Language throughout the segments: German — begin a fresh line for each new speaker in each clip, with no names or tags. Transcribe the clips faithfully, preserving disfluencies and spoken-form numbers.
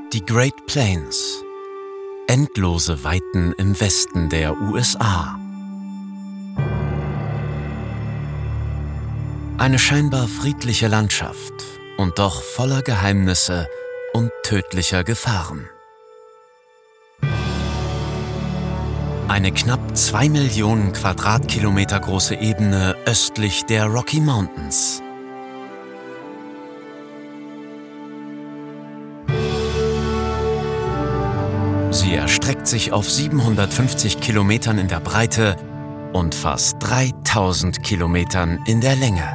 Die Great Plains. Endlose Weiten im Westen der U S A. Eine scheinbar friedliche Landschaft und doch voller Geheimnisse und tödlicher Gefahren. Eine knapp zwei Millionen Quadratkilometer große Ebene östlich der Rocky Mountains. Sie erstreckt sich auf siebenhundertfünfzig Kilometern in der Breite und fast dreitausend Kilometern in der Länge.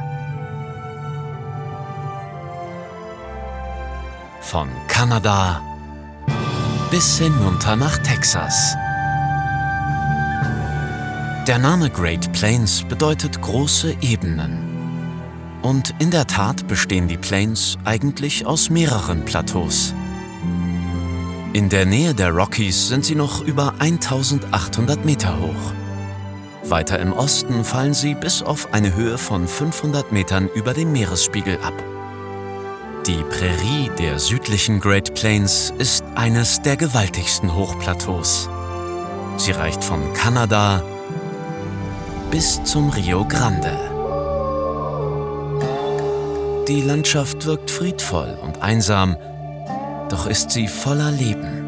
Von Kanada bis hinunter nach Texas. Der Name Great Plains bedeutet große Ebenen. Und in der Tat bestehen die Plains eigentlich aus mehreren Plateaus. In der Nähe der Rockies sind sie noch über eintausendachthundert Meter hoch. Weiter im Osten fallen sie bis auf eine Höhe von fünfhundert Metern über dem Meeresspiegel ab. Die Prärie der südlichen Great Plains ist eines der gewaltigsten Hochplateaus. Sie reicht von Kanada bis zum Rio Grande. Die Landschaft wirkt friedvoll und einsam, doch ist sie voller Leben.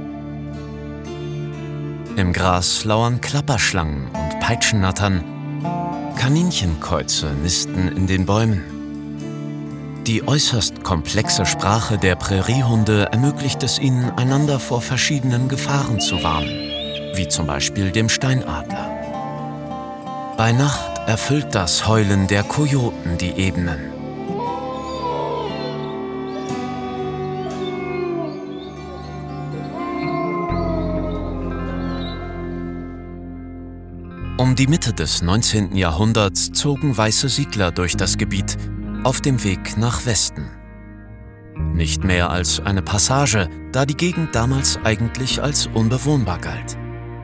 Im Gras lauern Klapperschlangen und Peitschennattern, Kaninchenkäuze nisten in den Bäumen. Die äußerst komplexe Sprache der Präriehunde ermöglicht es ihnen, einander vor verschiedenen Gefahren zu warnen, wie zum Beispiel dem Steinadler. Bei Nacht erfüllt das Heulen der Kojoten die Ebenen. Um die Mitte des neunzehnten Jahrhunderts zogen weiße Siedler durch das Gebiet auf dem Weg nach Westen. Nicht mehr als eine Passage, da die Gegend damals eigentlich als unbewohnbar galt.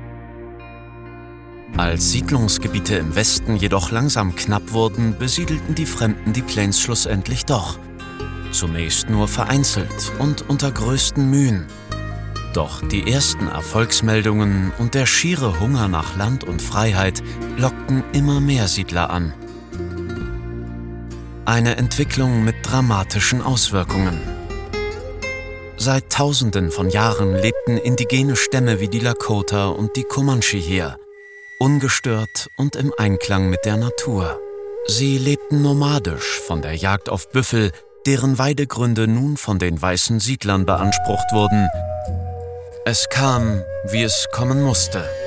Als Siedlungsgebiete im Westen jedoch langsam knapp wurden, besiedelten die Fremden die Plains schlussendlich doch. Zunächst nur vereinzelt und unter größten Mühen. Doch die ersten Erfolgsmeldungen und der schiere Hunger nach Land und Freiheit lockten immer mehr Siedler an. Eine Entwicklung mit dramatischen Auswirkungen. Seit Tausenden von Jahren lebten indigene Stämme wie die Lakota und die Comanche hier, ungestört und im Einklang mit der Natur. Sie lebten nomadisch von der Jagd auf Büffel, deren Weidegründe nun von den weißen Siedlern beansprucht wurden. Es kam, wie es kommen musste.